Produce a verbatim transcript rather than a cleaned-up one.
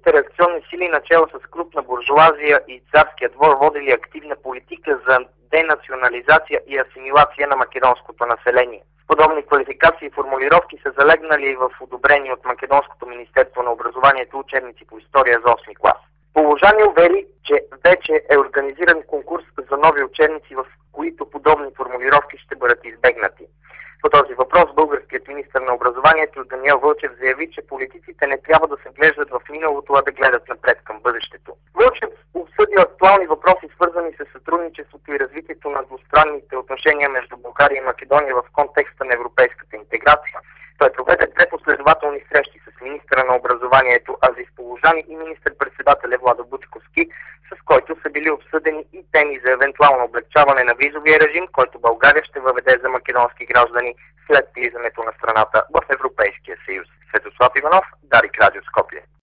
българските реакционни сили начало с крупна буржуазия и царския двор водили активна политика за денационализация и асимилация на македонското население. Подобни квалификации и формулировки са залегнали в одобрени от Македонското министерство на образованието учебници по история за осми клас. Положани увери, че вече е организиран конкурс за нови учебници, в които подобни формулировки ще бъдат избегнати. По този въпрос българският министър на образованието Даниел Вълчев заяви, че политиците не трябва да се вглеждат в миналото, а да гледат напред към бъдещето. Вълчев обсъди актуални въпроси, свързани с сътрудничеството и развитието на двустранните отношения между България и Македония в контекста на европейската интеграция. Той проведе две последователни срещи с министъра на образованието Азис Положани и министър-председателя Владо Бучковски, с който са били обсъдени и теми за евентуално облегчаване на визовия режим, който България ще въведе за македонски граждани след влизането на страната в Европейския съюз. Светослав Иванов, Дарик Радио Скопие.